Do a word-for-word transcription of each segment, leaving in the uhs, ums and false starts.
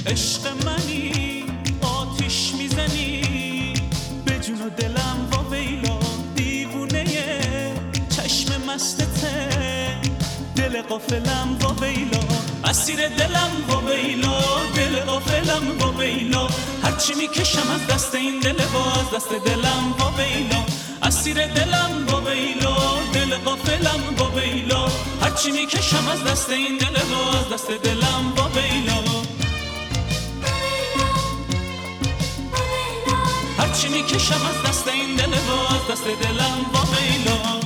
عشق منی آتیش میزنی به جون و دلم و ویلا دیوونه چشم مستته دل غافلم و ویلا اسیر دلم و ویلا دل غافلم و ویلا هرچی میکشم از دست این دل باز دست دلم و ویلا اسیر دلم و ویلا دل غافلم و ویلا هرچی میکشم از دست این دل باز دست دلم و ویلا هرچی میکشم از دست این دل باز دست دلم و ویلا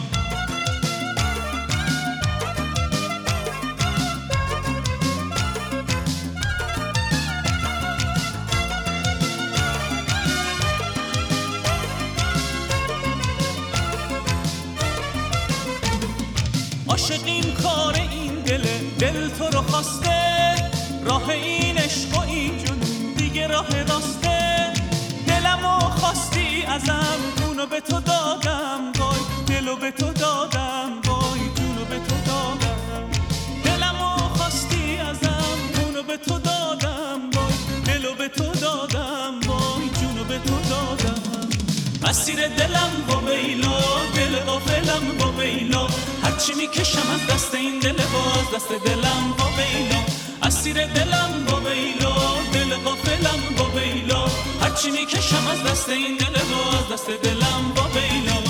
عاشق این کار این دله دل تو رو خواسته راه این عشق و این جنون دیگه راه راسته دلمو خواستی ازم جونو به تو دادم وای دلو به تو دادم وای جونو به تو دادم دلمو خواستی ازم جونو به تو دادم وای دلو به تو دادم وای جونو به تو دادم اسیر دلم و ویلا دل غافلم و ویلا هرچی میکشم از دست این دل باز دست دلم و ویلا اسیر دلم و ویلا دل غافلم و ویلا هرچی میکشم از دست این دل باز دست دلم و ویلا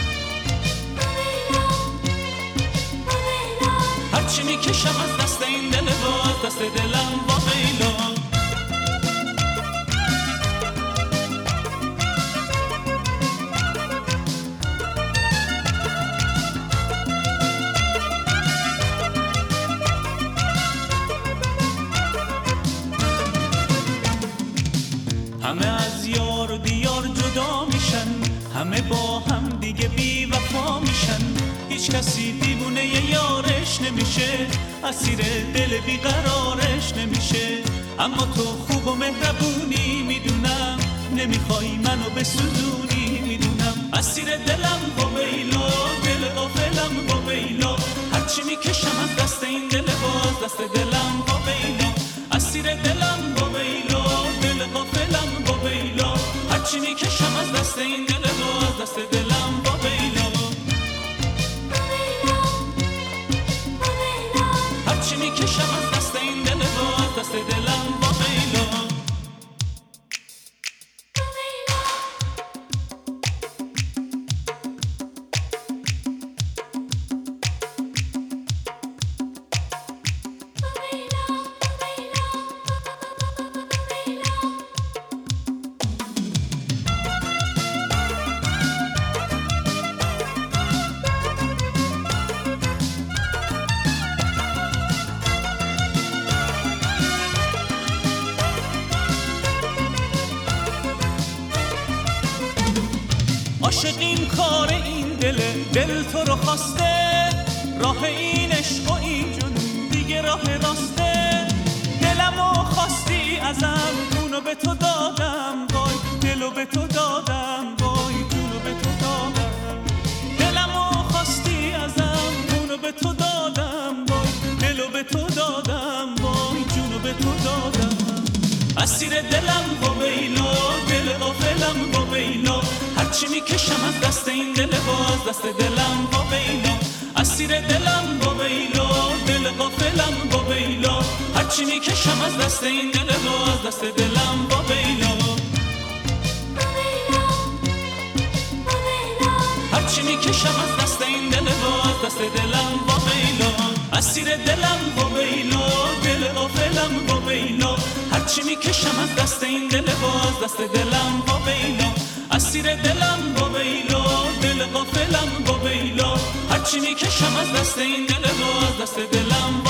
هرچی میکشم از دست این دل باز دست دلم و ویلا همه از یار و دیار جدا میشن همه با هم دیگه بی وفا میشن هیچ کسی دیوونه یارش نمیشه اسیر دل بیقرارش نمیشه اما تو خوب و مهربونی میدونم نمیخوای منو بسوزونی میدونم اسیر دلم و ویلا دل غافلم و ویلا هرچی میکشم از دست این دل باز دست دلم و ویلا اسیر دلم و ویلا دل غافلم و ویلا هرچی میکشم از دست این دل باز دست دلم و ویلا هرچی میکشم از دست این دل باز دست دلم و ویلا عاشق این کار این دله دل تو رو خواسته راه این عشق و این جنون دیگه راه راسته دلمو خواستی ازم جونو به تو دادم وای دلو به تو دادم وای جونو به تو دادم دلمو خواستی ازم جونو به تو دادم وای دلو به تو دادم وای جونو به تو دادم اسیر دلم و ویلا دل غافلم و ویلا هرچی میکشم از دست این دل باز دست دلم و ویلا اسیر دلم و ویلا دل غافلم و ویلا هرچی میکشم از دست این دل باز دست دلم و ویلا هرچی میکشم از دست این دل باز دست دلم و ویلا اسیر دلم و ویلا دل غافلم و ویلا هرچی میکشم از دست این دل باز دست دلم و ویلا اسیر دلم و ویلا دل غافلم و ویلا هرچی میکشم از دست این دل باز دست دلم